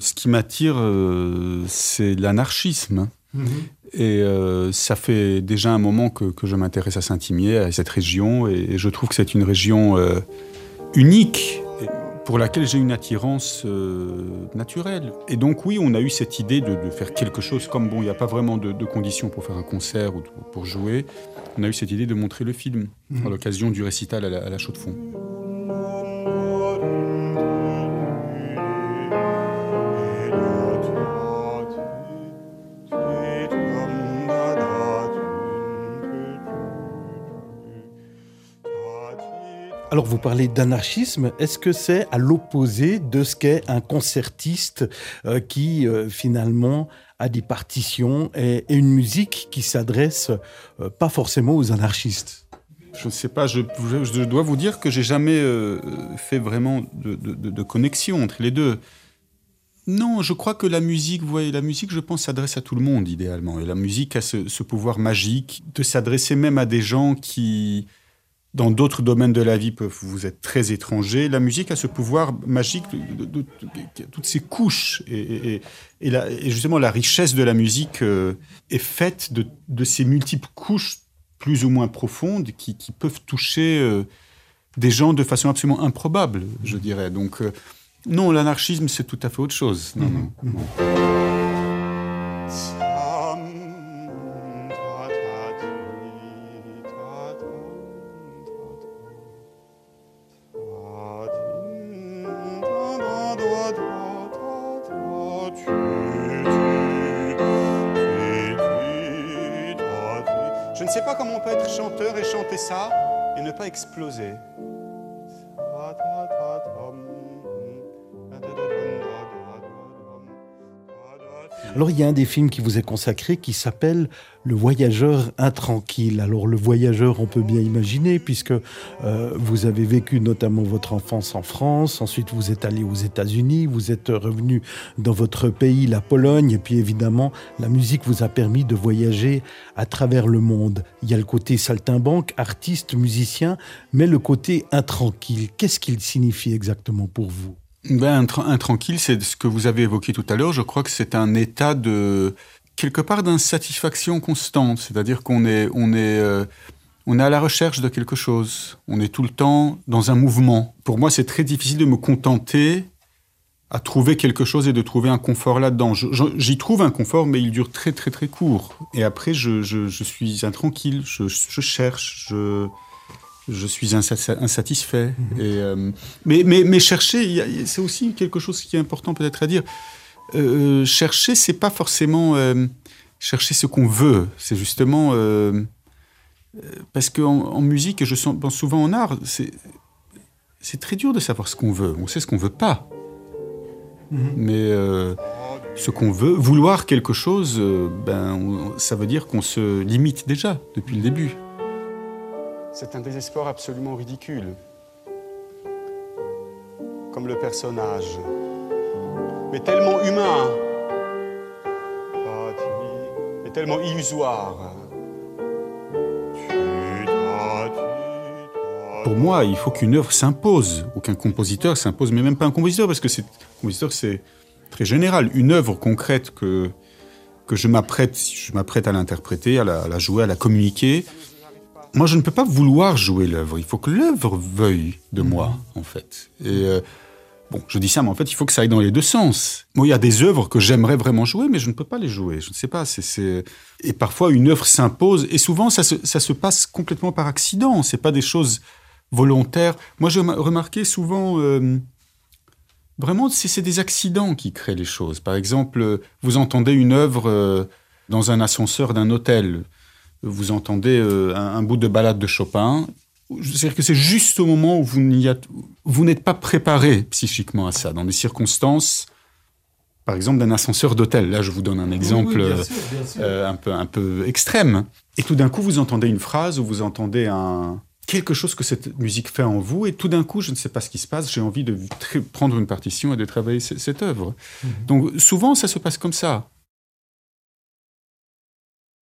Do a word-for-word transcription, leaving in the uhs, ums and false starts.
Ce qui m'attire, euh, c'est l'anarchisme. Mmh. Et euh, ça fait déjà un moment que, que je m'intéresse à Saint-Imier, à cette région, et, et je trouve que c'est une région euh, unique, pour laquelle j'ai une attirance euh, naturelle. Et donc oui, on a eu cette idée de, de faire quelque chose, comme bon, il n'y a pas vraiment de, de conditions pour faire un concert ou pour jouer, on a eu cette idée de montrer le film, mmh. à l'occasion du récital à la, à la Chaux-de-Fonds. Alors, vous parlez d'anarchisme. Est-ce que c'est à l'opposé de ce qu'est un concertiste euh, qui, euh, finalement, a des partitions et, et une musique qui s'adresse euh, pas forcément aux anarchistes? Je ne sais pas. Je, je, je dois vous dire que j'ai jamais euh, fait vraiment de, de, de connexion entre les deux. Non, je crois que la musique, vous voyez, la musique, je pense, s'adresse à tout le monde, idéalement. Et la musique a ce, ce pouvoir magique de s'adresser même à des gens qui... dans d'autres domaines de la vie, peuvent vous être très étrangers. La musique a ce pouvoir magique de, de, de, de, de toutes ces couches. Et, et, et, la, et justement, la richesse de la musique euh, est faite de, de ces multiples couches plus ou moins profondes qui, qui peuvent toucher euh, des gens de façon absolument improbable, je dirais. Donc, euh, non, l'anarchisme, c'est tout à fait autre chose. Non, non, non. Je ne sais pas comment on peut être chanteur et chanter ça et ne pas exploser. Alors, il y a un des films qui vous est consacré qui s'appelle « Le voyageur intranquille ». Alors, le voyageur, on peut bien imaginer, puisque euh, vous avez vécu notamment votre enfance en France, ensuite vous êtes allé aux États-Unis, vous êtes revenu dans votre pays, la Pologne, et puis évidemment, la musique vous a permis de voyager à travers le monde. Il y a le côté saltimbanque, artiste, musicien, mais le côté intranquille. Qu'est-ce qu'il signifie exactement pour vous ? Ben, intranquille, c'est ce que vous avez évoqué tout à l'heure. Je crois que c'est un état de, quelque part, d'insatisfaction constante. C'est-à-dire qu'on est, on est, euh, on est à la recherche de quelque chose. On est tout le temps dans un mouvement. Pour moi, c'est très difficile de me contenter à trouver quelque chose et de trouver un confort là-dedans. Je, je, j'y trouve un confort, mais il dure très, très, très court. Et après, je, je, je suis intranquille. Je, je cherche, je... Je suis insatisfait. Mmh. Et, euh, mais, mais, mais chercher, y a, c'est aussi quelque chose qui est important peut-être à dire. Euh, chercher, c'est pas forcément euh, chercher ce qu'on veut. C'est justement... Euh, parce qu'en en musique, et je pense souvent en art, c'est, c'est très dur de savoir ce qu'on veut. On sait ce qu'on veut pas. Mmh. Mais euh, ce qu'on veut, vouloir quelque chose, euh, ben, on, ça veut dire qu'on se limite déjà depuis le début. C'est un désespoir absolument ridicule. Comme le personnage. Mais tellement humain. Mais tellement illusoire. Pour moi, il faut qu'une œuvre s'impose. Aucun compositeur s'impose, mais même pas un compositeur, parce que c'est, un compositeur, c'est très général. Une œuvre concrète que, que je m'apprête, je m'apprête à l'interpréter, à la, à la jouer, à la communiquer. Moi, je ne peux pas vouloir jouer l'œuvre. Il faut que l'œuvre veuille de moi, en fait. Et euh, bon, je dis ça, mais en fait, il faut que ça aille dans les deux sens. Moi, il y a des œuvres que j'aimerais vraiment jouer, mais je ne peux pas les jouer. Je ne sais pas. C'est, c'est... Et parfois, une œuvre s'impose. Et souvent, ça se, ça se passe complètement par accident. C'est pas des choses volontaires. Moi, j'ai remarqué souvent... Euh, vraiment, c'est, c'est des accidents qui créent les choses. Par exemple, vous entendez une œuvre euh, dans un ascenseur d'un hôtel. Vous entendez euh, un, un bout de ballade de Chopin. C'est-à-dire que c'est juste au moment où vous, n'y a, vous n'êtes pas préparé psychiquement à ça, dans des circonstances, par exemple, d'un ascenseur d'hôtel. Là, je vous donne un exemple oui, oui, bien sûr, bien sûr. Euh, un, peu, un peu extrême. Et tout d'un coup, vous entendez une phrase ou vous entendez un, quelque chose que cette musique fait en vous, et tout d'un coup, je ne sais pas ce qui se passe, j'ai envie de tra- prendre une partition et de travailler c- cette œuvre. Mm-hmm. Donc, souvent, ça se passe comme ça.